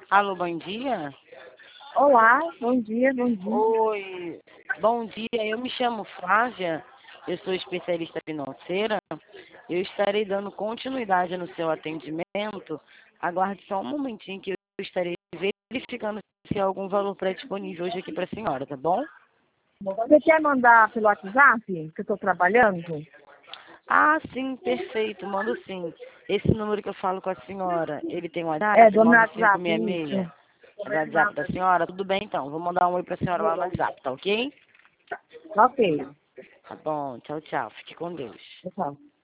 Alô, bom dia? Olá, bom dia, bom dia. Oi, bom dia. Eu me chamo Flávia, eu sou especialista financeira. Eu estarei dando continuidade no seu atendimento. Aguarde só um momentinho que eu estarei verificando se há algum valor pré-disponível hoje aqui para a senhora, tá bom? Você quer mandar pelo WhatsApp, que eu estou trabalhando? Ah, sim, perfeito, mando sim. Esse número que eu falo com a senhora, ele tem um É, WhatsApp, do meu manda WhatsApp, 566. isso. É do WhatsApp da senhora? Tudo bem então, vou mandar um oi para a senhora lá no WhatsApp, tá ok? Ok, Tá bom, tchau, tchau. Fique com Deus. pessoal.